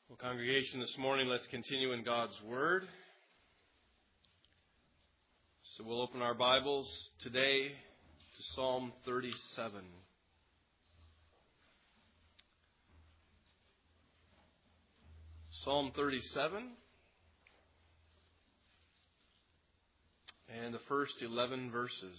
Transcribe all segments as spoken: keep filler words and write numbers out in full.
Well, congregation, this morning let's continue in God's Word. So we'll open our Bibles today to Psalm thirty-seven. Psalm thirty-seven and the first eleven verses.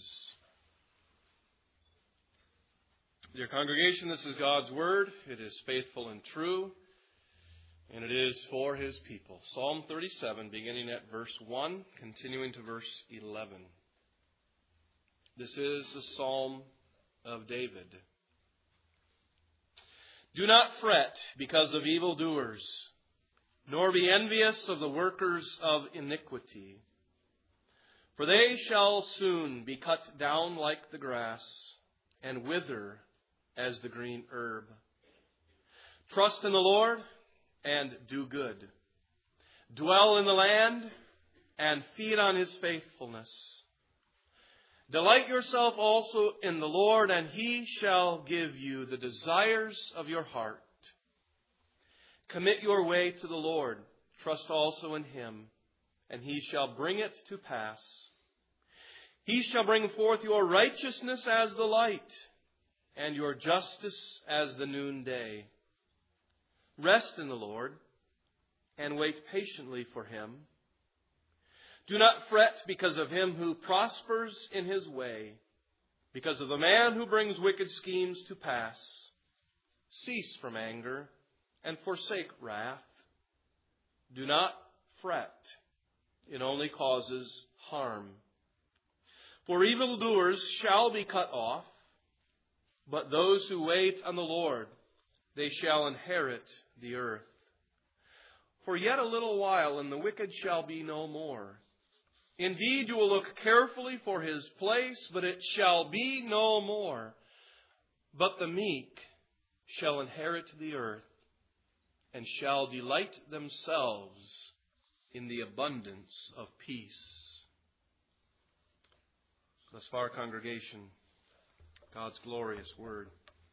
Dear congregation, this is God's Word. It is faithful and true. And it is for His people. Psalm thirty-seven, beginning at verse one, continuing to verse eleven. This is the Psalm of David. Do not fret because of evildoers, nor be envious of the workers of iniquity. For they shall soon be cut down like the grass, and wither as the green herb. Trust in the Lord, and do good. Dwell in the land and feed on His faithfulness. Delight yourself also in the Lord, and He shall give you the desires of your heart. Commit your way to the Lord. Trust also in Him, and He shall bring it to pass. He shall bring forth your righteousness as the light, and your justice as the noonday. Rest in the Lord, and wait patiently for Him. Do not fret because of him who prospers in his way, because of the man who brings wicked schemes to pass. Cease from anger, and forsake wrath. Do not fret. It only causes harm. For evildoers shall be cut off, but those who wait on the Lord, they shall inherit the earth. For yet a little while, and the wicked shall be no more. Indeed, you will look carefully for his place, but it shall be no more. But the meek shall inherit the earth, and shall delight themselves in the abundance of peace. Thus far, congregation, God's glorious word.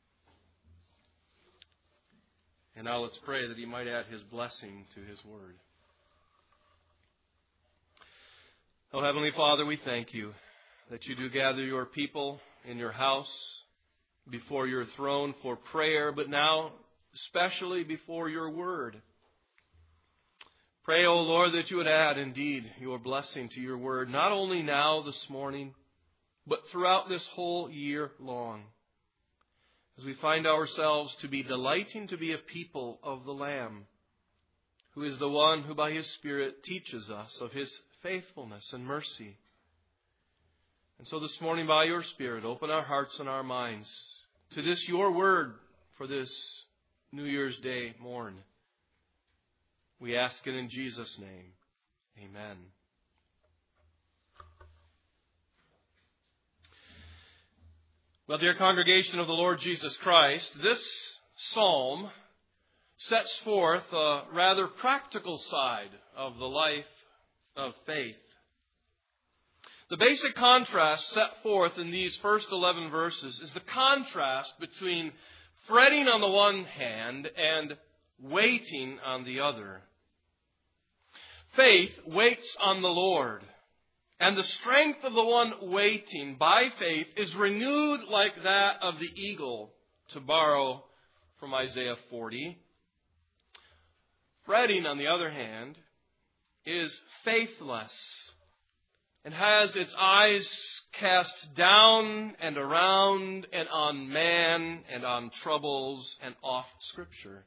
And now let's pray that He might add His blessing to His word. Oh, Heavenly Father, we thank You that You do gather Your people in Your house before Your throne for prayer, but now especially before Your word. Pray, O Lord, that You would add indeed Your blessing to Your word, not only now this morning, but throughout this whole year long, as we find ourselves to be delighting to be a people of the Lamb, who is the one who by His Spirit teaches us of His faithfulness and mercy. And so this morning, by Your Spirit, open our hearts and our minds to this Your word for this New Year's Day morn. We ask it in Jesus' name. Amen. Well, dear congregation of the Lord Jesus Christ, this psalm sets forth a rather practical side of the life of faith. The basic contrast set forth in these first eleven verses is the contrast between fretting on the one hand and waiting on the other. Faith waits on the Lord. And the strength of the one waiting by faith is renewed like that of the eagle, to borrow from Isaiah forty. Fretting, on the other hand, is faithless and has its eyes cast down and around and on man and on troubles and off Scripture.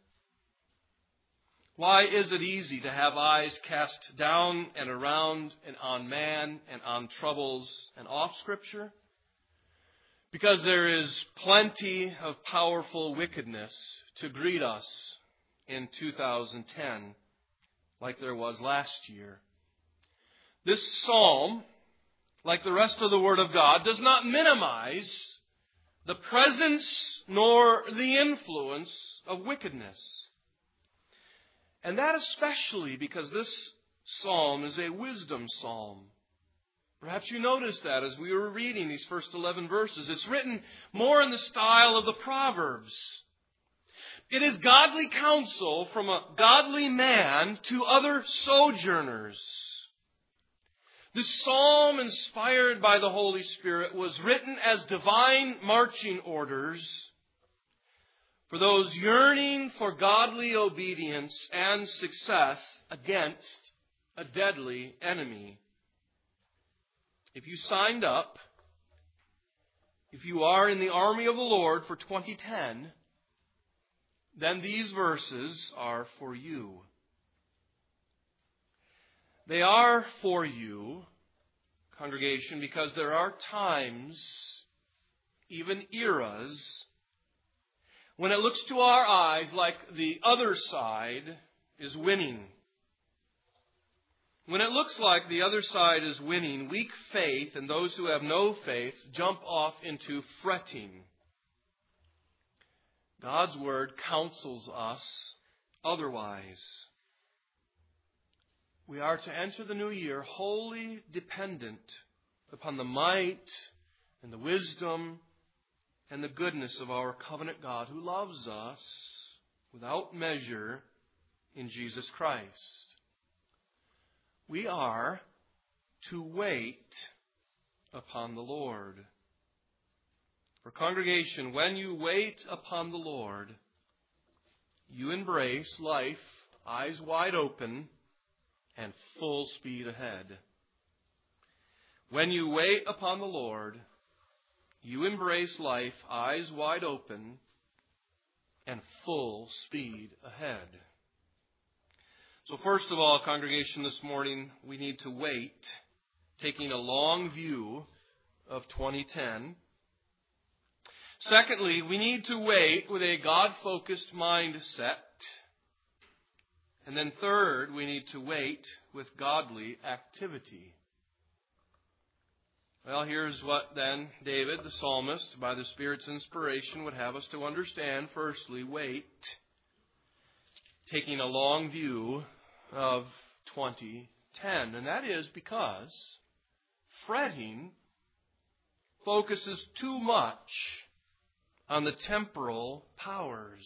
Why is it easy to have eyes cast down and around and on man and on troubles and off Scripture? Because there is plenty of powerful wickedness to greet us in two thousand ten, like there was last year. This psalm, like the rest of the Word of God, does not minimize the presence nor the influence of wickedness. And that especially because this psalm is a wisdom psalm. Perhaps you noticed that as we were reading these first eleven verses. It's written more in the style of the Proverbs. It is godly counsel from a godly man to other sojourners. This psalm, inspired by the Holy Spirit, was written as divine marching orders for those yearning for godly obedience and success against a deadly enemy. If you signed up, if you are in the army of the Lord for twenty ten, then these verses are for you. They are for you, congregation, because there are times, even eras, when it looks to our eyes like the other side is winning. When it looks like the other side is winning, weak faith and those who have no faith jump off into fretting. God's Word counsels us otherwise. We are to enter the new year wholly dependent upon the might and the wisdom and the goodness of our covenant God who loves us without measure in Jesus Christ. We are to wait upon the Lord. For congregation, when you wait upon the Lord, you embrace life eyes wide open and full speed ahead. When you wait upon the Lord, you embrace life eyes wide open and full speed ahead. So first of all, congregation, this morning, we need to wait, taking a long view of twenty ten. Secondly, we need to wait with a God-focused mindset. And then third, we need to wait with godly activity. Well, here's what then David, the psalmist, by the Spirit's inspiration, would have us to understand. Firstly, wait, taking a long view of twenty ten. And that is because fretting focuses too much on the temporal powers.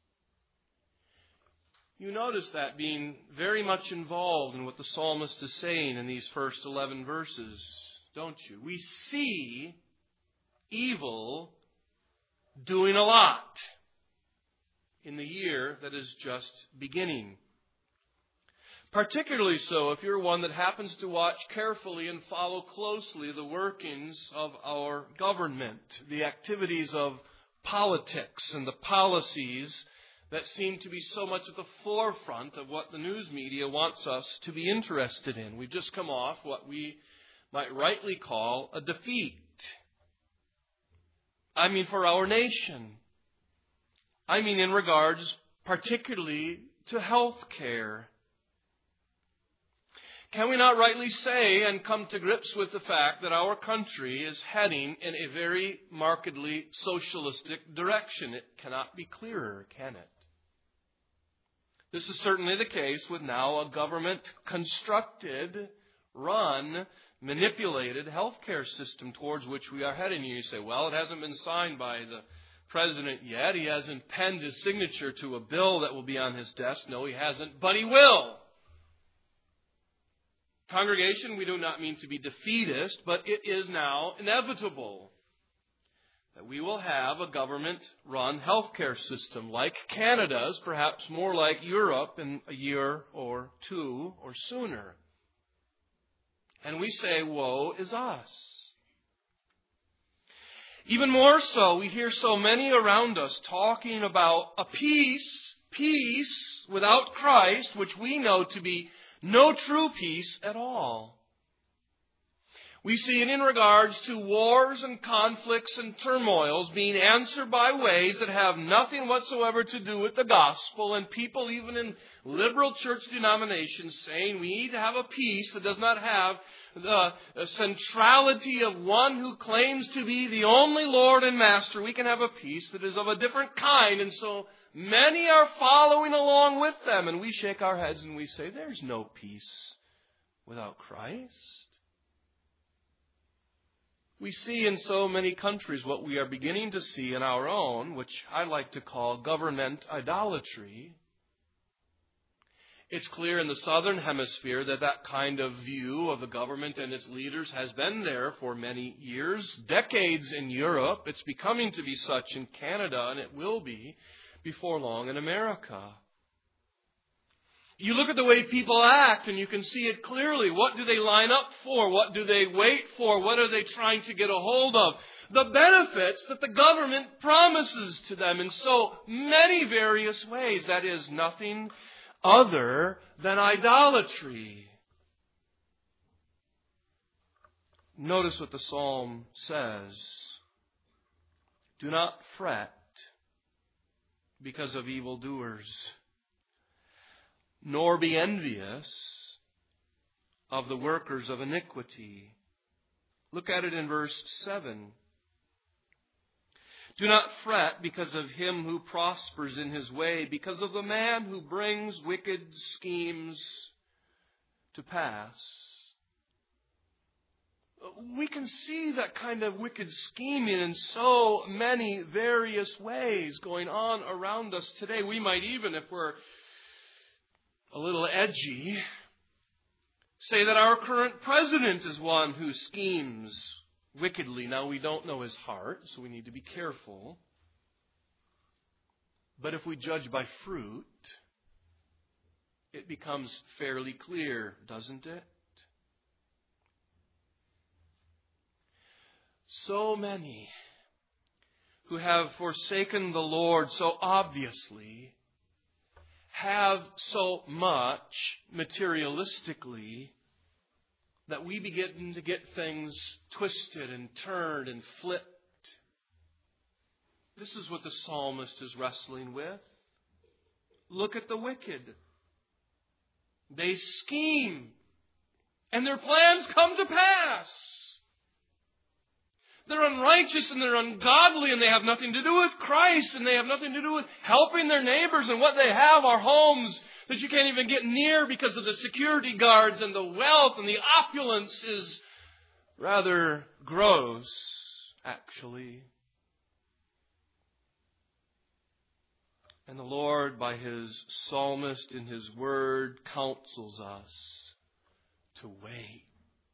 You notice that being very much involved in what the psalmist is saying in these first eleven verses, don't you? We see evil doing a lot in the year that is just beginning. Particularly so if you're one that happens to watch carefully and follow closely the workings of our government, the activities of politics and the policies that seem to be so much at the forefront of what the news media wants us to be interested in. We've just come off what we might rightly call a defeat. I mean for our nation. I mean in regards particularly to health care. Can we not rightly say and come to grips with the fact that our country is heading in a very markedly socialistic direction? It cannot be clearer, can it? This is certainly the case with now a government-constructed, run, manipulated healthcare system towards which we are heading. You say, well, it hasn't been signed by the president yet. He hasn't penned his signature to a bill that will be on his desk. No, he hasn't, but he will. Congregation, we do not mean to be defeatist, but it is now inevitable that we will have a government-run healthcare system like Canada's, perhaps more like Europe in a year or two or sooner. And we say, woe is us. Even more so, we hear so many around us talking about a peace, peace without Christ, which we know to be no true peace at all. We see it in regards to wars and conflicts and turmoils being answered by ways that have nothing whatsoever to do with the gospel, and people even in liberal church denominations saying we need to have a peace that does not have the centrality of one who claims to be the only Lord and Master. We can have a peace that is of a different kind, and so many are following along with them, and we shake our heads and we say, there's no peace without Christ. We see in so many countries what we are beginning to see in our own, which I like to call government idolatry. It's clear in the southern hemisphere that that kind of view of the government and its leaders has been there for many years, decades in Europe. It's becoming to be such in Canada, and it will be before long in America. You look at the way people act and you can see it clearly. What do they line up for? What do they wait for? What are they trying to get a hold of? The benefits that the government promises to them in so many various ways. That is nothing other than idolatry. Notice what the psalm says. Do not fret because of evildoers, nor be envious of the workers of iniquity. Look at it in verse seven. Do not fret because of him who prospers in his way, because of the man who brings wicked schemes to pass. We can see that kind of wicked scheming in so many various ways going on around us today. We might even, if we're a little edgy, say that our current president is one who schemes wickedly. Now, we don't know his heart, so we need to be careful. But if we judge by fruit, it becomes fairly clear, doesn't it? So many who have forsaken the Lord so obviously have so much materialistically that we begin to get things twisted and turned and flipped. This is what the psalmist is wrestling with. Look at the wicked. They scheme, and their plans come to pass. They're unrighteous and they're ungodly and they have nothing to do with Christ and they have nothing to do with helping their neighbors, and what they have are homes that you can't even get near because of the security guards, and the wealth and the opulence is rather gross, actually. And the Lord, by His psalmist in His Word, counsels us to wait.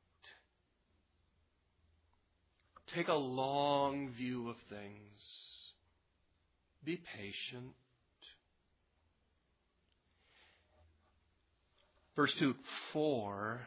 Take a long view of things. Be patient. Verse two, for,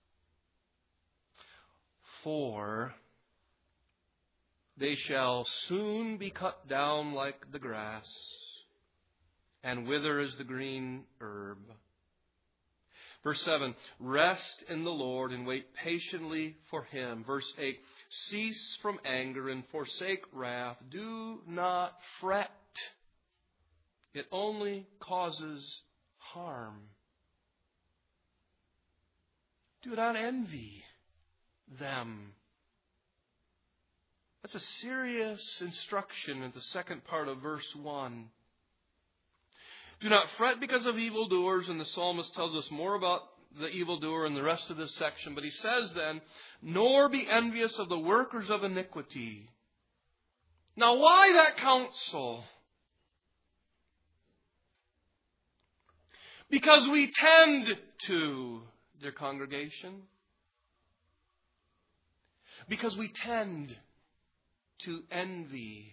for they shall soon be cut down like the grass, and wither as the green herb. Verse seven, rest in the Lord and wait patiently for Him. Verse eight, cease from anger and forsake wrath. Do not fret. It only causes harm. Do not envy them. That's a serious instruction in the second part of verse one. Do not fret because of evildoers, and the psalmist tells us more about the evildoer in the rest of this section. But he says then, nor be envious of the workers of iniquity. Now, why that counsel? Because we tend to, dear congregation, because we tend to envy.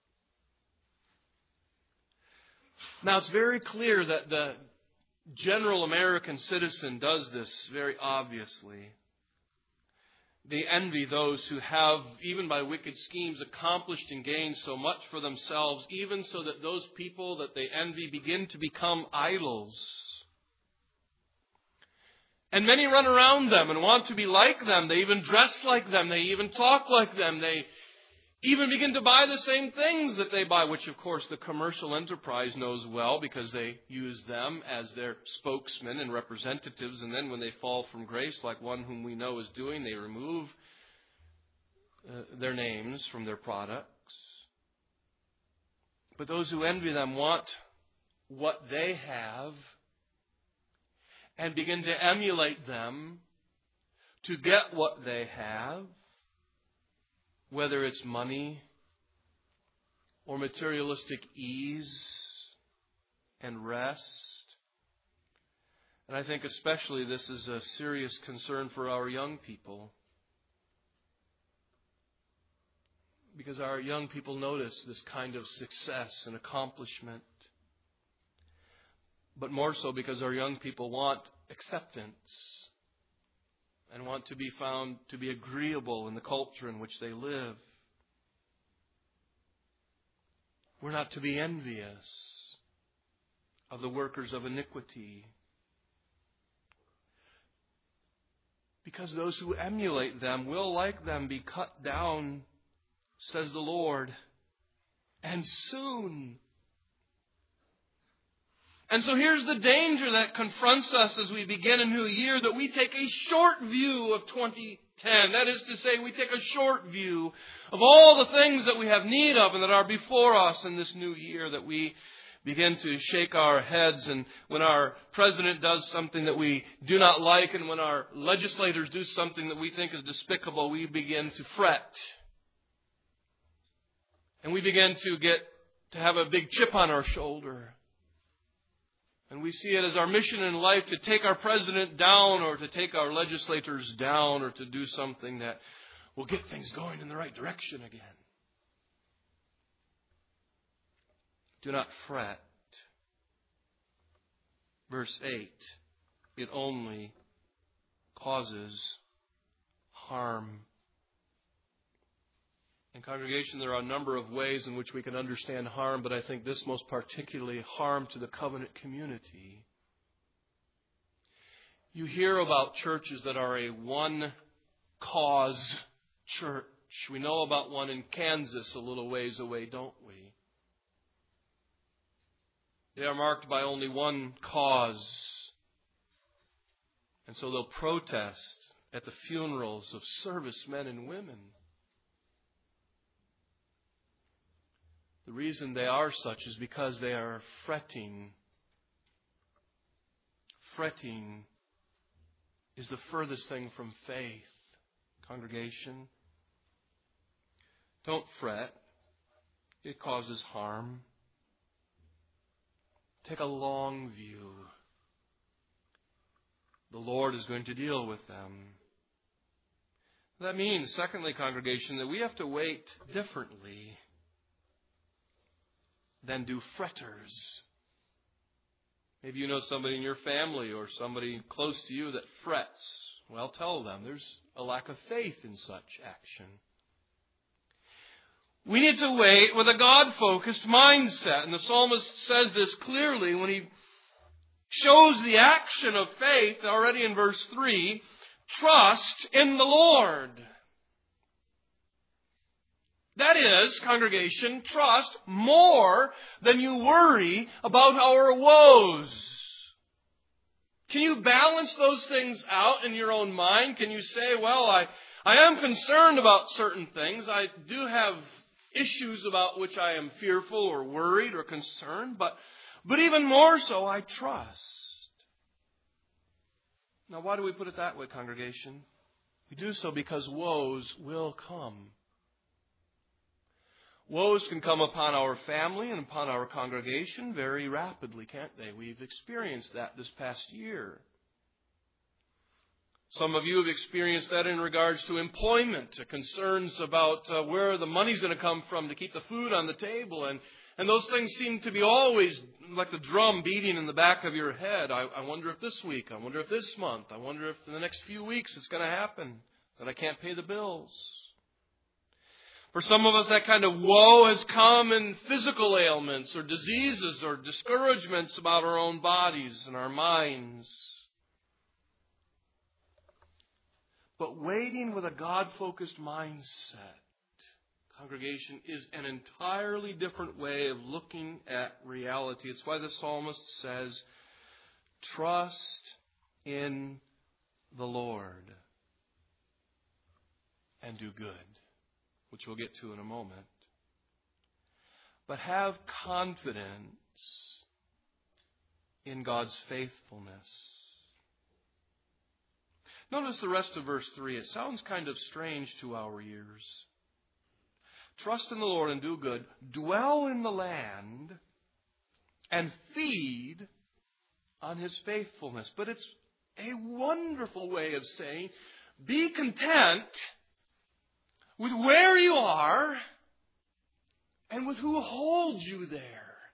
Now, it's very clear that the general American citizen does this very obviously. They envy those who have, even by wicked schemes, accomplished and gained so much for themselves, even so that those people that they envy begin to become idols. And many run around them and want to be like them. They even dress like them. They even talk like them. They even begin to buy the same things that they buy, which of course the commercial enterprise knows well because they use them as their spokesmen and representatives. And then when they fall from grace, like one whom we know is doing, they remove uh, their names from their products. But those who envy them want what they have and begin to emulate them to get what they have. whether it's money or materialistic ease and rest. And I think especially this is a serious concern for our young people. Because our young people notice this kind of success and accomplishment. But more so because our young people want acceptance and want to be found to be agreeable in the culture in which they live. We're not to be envious of the workers of iniquity, because those who emulate them will, like them, be cut down, says the Lord, and soon. And so here's the danger that confronts us as we begin a new year, that we take a short view of twenty ten. That is to say, we take a short view of all the things that we have need of and that are before us in this new year, that we begin to shake our heads, and when our president does something that we do not like, and when our legislators do something that we think is despicable, we begin to fret. And we begin to get to have a big chip on our shoulder. And we see it as our mission in life to take our president down, or to take our legislators down, or to do something that will get things going in the right direction again. Do not fret. Verse eight, it only causes harm. In congregation, there are a number of ways in which we can understand harm, but I think this most particularly, harm to the covenant community. You hear about churches that are a one-cause church. We know about one in Kansas a little ways away, don't we? They are marked by only one cause. And so they'll protest at the funerals of servicemen and women. The reason they are such is because they are fretting. Fretting is the furthest thing from faith, congregation. Don't fret. It causes harm. Take a long view. The Lord is going to deal with them. That means, secondly, congregation, that we have to wait differently than do fretters. Maybe you know somebody in your family or somebody close to you that frets. Well, tell them there's a lack of faith in such action. We need to wait with a God-focused mindset. And the psalmist says this clearly when he shows the action of faith already in verse three. Trust in the Lord. That is, congregation, trust more than you worry about our woes. Can you balance those things out in your own mind? Can you say, well, I, I am concerned about certain things. I do have issues about which I am fearful or worried or concerned, but, but even more so, I trust. Now, why do we put it that way, congregation? We do so because woes will come. Woes can come upon our family and upon our congregation very rapidly, can't they? We've experienced that this past year. Some of you have experienced that in regards to employment, concerns about uh, where the money's going to come from to keep the food on the table. And, and those things seem to be always like the drum beating in the back of your head. I, I wonder if this week, I wonder if this month, I wonder if in the next few weeks it's going to happen, that I can't pay the bills. For some of us, that kind of woe has come in physical ailments or diseases or discouragements about our own bodies and our minds. But waiting with a God-focused mindset, congregation, is an entirely different way of looking at reality. It's why the psalmist says, trust in the Lord and do good, which we'll get to in a moment. But have confidence in God's faithfulness. Notice the rest of verse three. It sounds kind of strange to our ears. Trust in the Lord and do good. Dwell in the land and feed on His faithfulness. But it's a wonderful way of saying, be content with where you are and with who holds you there.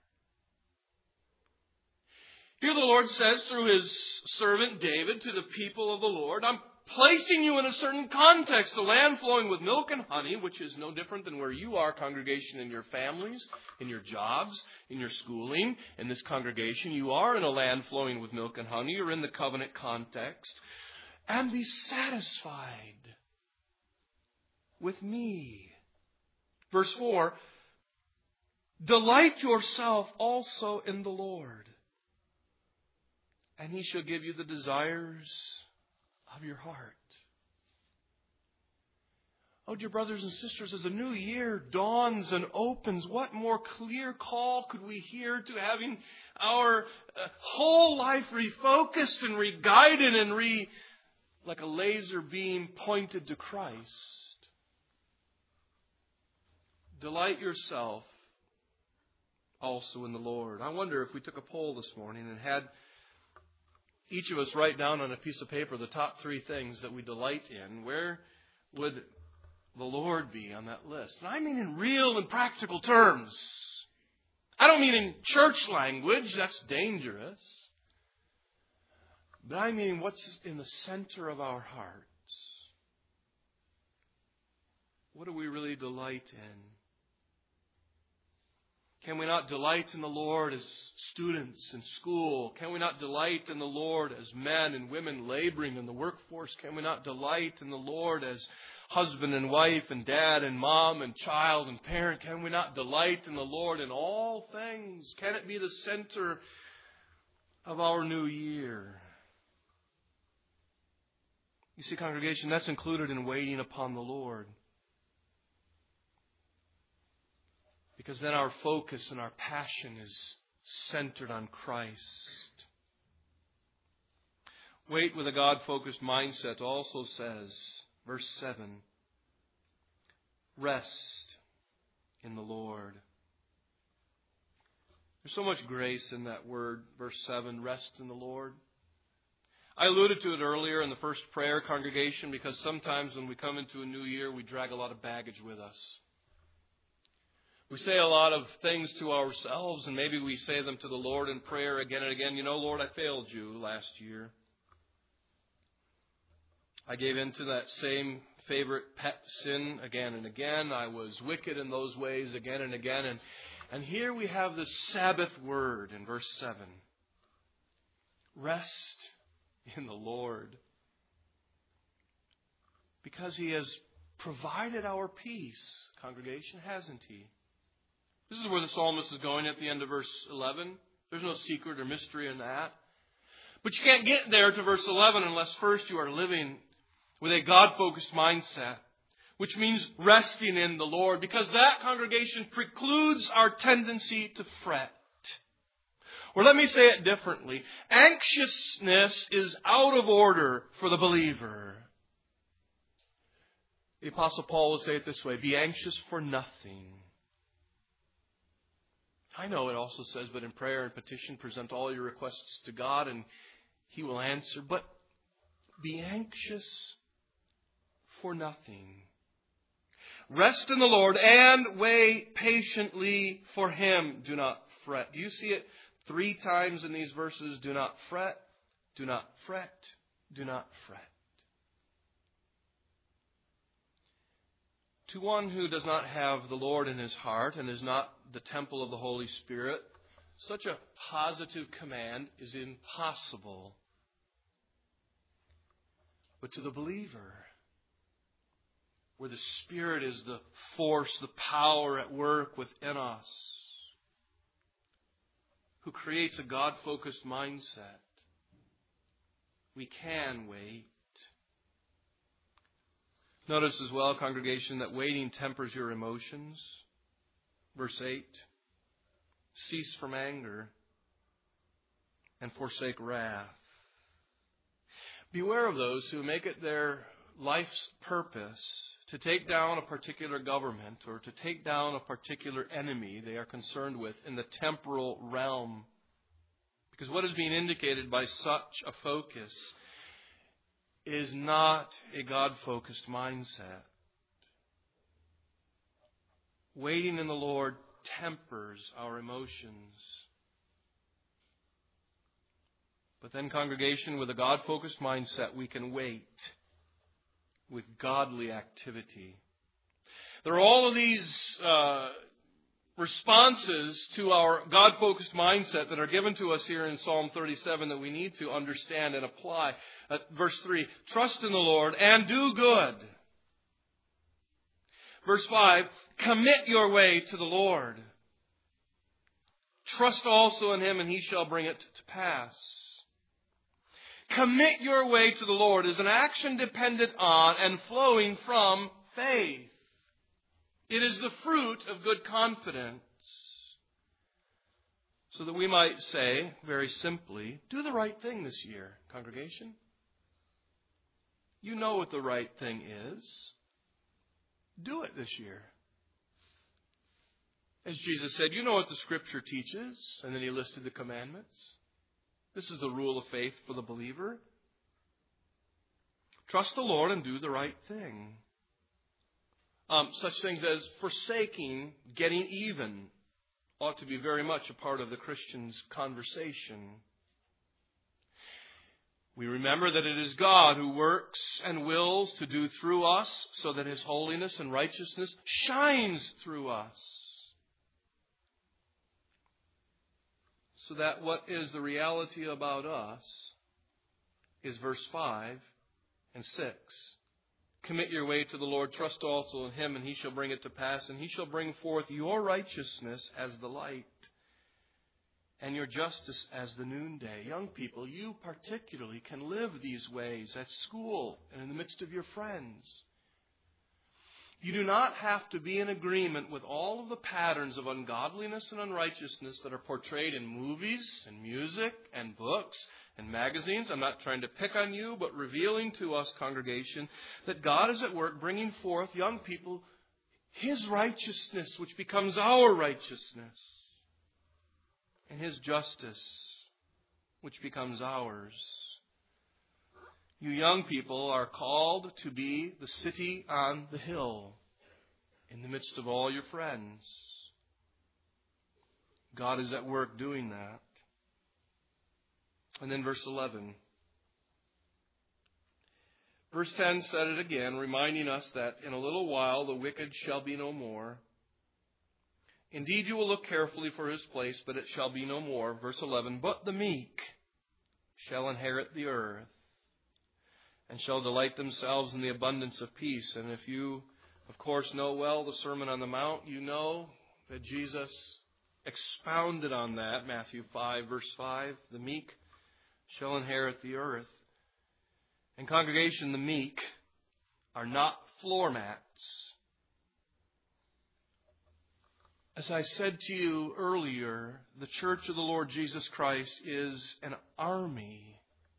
Here the Lord says through His servant David to the people of the Lord, I'm placing you in a certain context, a land flowing with milk and honey, which is no different than where you are, congregation, in your families, in your jobs, in your schooling, in this congregation. You are in a land flowing with milk and honey. You're in the covenant context. And be satisfied with me. Verse four, delight yourself also in the Lord, and He shall give you the desires of your heart. Oh, dear brothers and sisters, as a new year dawns and opens, what more clear call could we hear to having our uh, whole life refocused and re-guided and re, like a laser beam pointed to Christ? Delight yourself also in the Lord. I wonder if we took a poll this morning and had each of us write down on a piece of paper the top three things that we delight in, where would the Lord be on that list? And I mean in real and practical terms. I don't mean in church language. That's dangerous. But I mean what's in the center of our hearts. What do we really delight in? Can we not delight in the Lord as students in school? Can we not delight in the Lord as men and women laboring in the workforce? Can we not delight in the Lord as husband and wife and dad and mom and child and parent? Can we not delight in the Lord in all things? Can it be the center of our new year? You see, congregation, that's included in waiting upon the Lord. Because then our focus and our passion is centered on Christ. Wait with a God-focused mindset also says, verse seven, rest in the Lord. There's so much grace in that word, verse seven, rest in the Lord. I alluded to it earlier in the first prayer, congregation, because sometimes when we come into a new year, we drag a lot of baggage with us. We say a lot of things to ourselves, and maybe we say them to the Lord in prayer again and again. You know, Lord, I failed you last year. I gave in to that same favorite pet sin again and again. I was wicked in those ways again and again. And, and here we have the Sabbath word in verse seven. Rest in the Lord. Because He has provided our peace, congregation, hasn't He? This is where the psalmist is going at the end of verse eleven. There's no secret or mystery in that. But you can't get there to verse eleven unless first you are living with a God-focused mindset, which means resting in the Lord, because that, congregation, precludes our tendency to fret. Or let me say it differently. Anxiousness is out of order for the believer. The Apostle Paul will say it this way, be anxious for nothing. I know it also says, but in prayer and petition, present all your requests to God and He will answer. But be anxious for nothing. Rest in the Lord and wait patiently for Him. Do not fret. Do you see it three times in these verses? Do not fret, do not fret, do not fret. To one who does not have the Lord in his heart and is not the temple of the Holy Spirit, such a positive command is impossible. But to the believer, where the Spirit is the force, the power at work within us, who creates a God-focused mindset, we can wait. Notice as well, congregation, that waiting tempers your emotions. Verse eight, cease from anger and forsake wrath. Beware of those who make it their life's purpose to take down a particular government or to take down a particular enemy they are concerned with in the temporal realm. Because what is being indicated by such a focus is not a God-focused mindset. Waiting in the Lord tempers our emotions. But then, congregation, with a God-focused mindset, we can wait with godly activity. There are all of these uh, responses to our God-focused mindset that are given to us here in Psalm thirty-seven that we need to understand and apply. Uh, verse three, trust in the Lord and do good. Verse five, commit your way to the Lord. Trust also in Him, and He shall bring it to pass. Commit your way to the Lord is an action dependent on and flowing from faith. It is the fruit of good confidence. So that we might say, very simply, do the right thing this year, congregation. You know what the right thing is. Do it this year. As Jesus said, you know what the Scripture teaches. And then He listed the commandments. This is the rule of faith for the believer. Trust the Lord and do the right thing. Um, such things as forsaking getting even ought to be very much a part of the Christian's conversation. We remember that it is God who works and wills to do through us so that His holiness and righteousness shines through us. So that what is the reality about us is verse five and six. Commit your way to the Lord, trust also in Him, and He shall bring it to pass, and He shall bring forth your righteousness as the light, and your justice as the noonday. Young people, you particularly can live these ways at school and in the midst of your friends. You do not have to be in agreement with all of the patterns of ungodliness and unrighteousness that are portrayed in movies and music and books and magazines. I'm not trying to pick on you, but revealing to us, congregation, that God is at work bringing forth, young people, His righteousness, which becomes our righteousness, and His justice, which becomes ours. You young people are called to be the city on the hill in the midst of all your friends. God is at work doing that. And then verse eleven. Verse ten said it again, reminding us that in a little while the wicked shall be no more. Indeed, you will look carefully for his place, but it shall be no more. Verse eleven, but the meek shall inherit the earth, and shall delight themselves in the abundance of peace. And if you, of course, know well the Sermon on the Mount, you know that Jesus expounded on that. Matthew five, verse five, the meek shall inherit the earth. And congregation, the meek are not floor mats. As I said to you earlier, the Church of the Lord Jesus Christ is an army.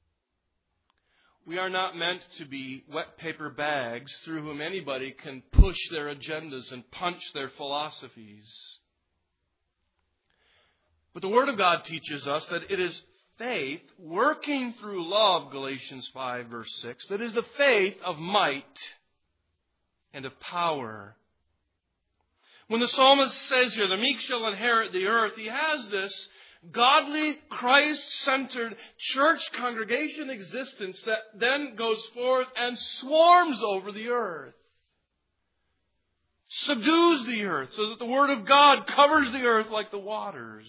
We are not meant to be wet paper bags through whom anybody can push their agendas and punch their philosophies. But the Word of God teaches us that it is faith working through love, Galatians five, verse six, that is the faith of might and of power. When the psalmist says here, the meek shall inherit the earth, he has this godly, Christ-centered church congregation existence that then goes forth and swarms over the earth. Subdues the earth so that the Word of God covers the earth like the waters.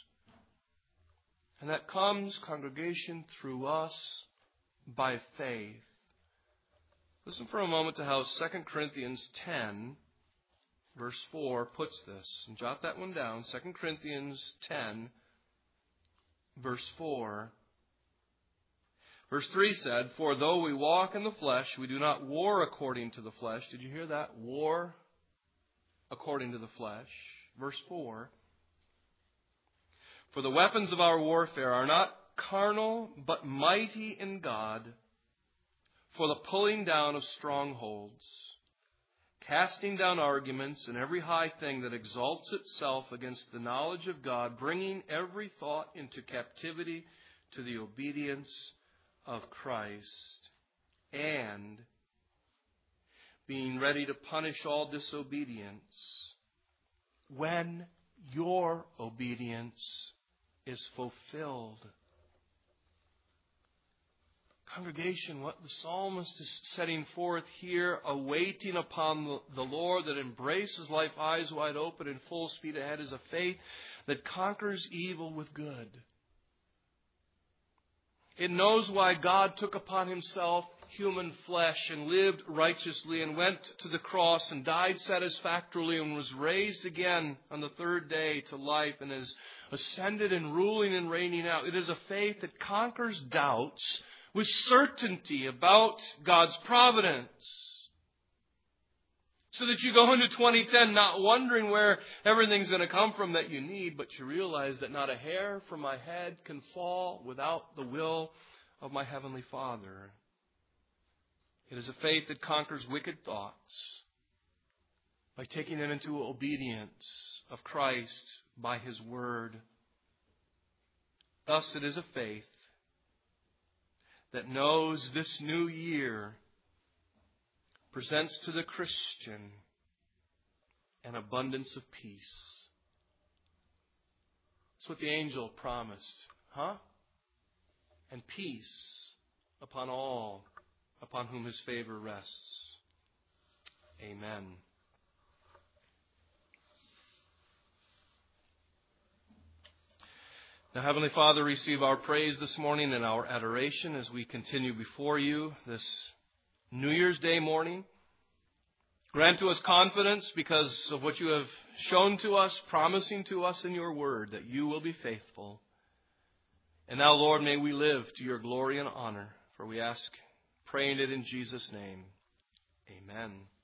And that comes, congregation, through us by faith. Listen for a moment to how Second Corinthians ten, verse four, puts this. And jot that one down. Second Corinthians ten, verse four. Verse three said, for though we walk in the flesh, we do not war according to the flesh. Did you hear that? War according to the flesh. Verse four. For the weapons of our warfare are not carnal, but mighty in God, for the pulling down of strongholds, casting down arguments and every high thing that exalts itself against the knowledge of God, bringing every thought into captivity to the obedience of Christ, and being ready to punish all disobedience when your obedience is fulfilled. Congregation, what the psalmist is setting forth here, awaiting upon the, the Lord that embraces life eyes wide open and full speed ahead, is a faith that conquers evil with good. It knows why God took upon Himself human flesh and lived righteously and went to the cross and died satisfactorily and was raised again on the third day to life and is ascended and ruling and reigning out. It is a faith that conquers doubts with certainty about God's providence. So that you go into twenty ten not wondering where everything's going to come from that you need, but you realize that not a hair from my head can fall without the will of my Heavenly Father. It is a faith that conquers wicked thoughts by taking them into obedience of Christ by His Word. Thus it is a faith that knows this new year presents to the Christian an abundance of peace. That's what the angel promised. Huh? And peace upon all upon whom His favor rests. Amen. Now, Heavenly Father, receive our praise this morning and our adoration as we continue before You this New Year's Day morning. Grant to us confidence because of what You have shown to us, promising to us in Your Word that You will be faithful. And now, Lord, may we live to Your glory and honor, for we ask, praying it in Jesus' name. Amen.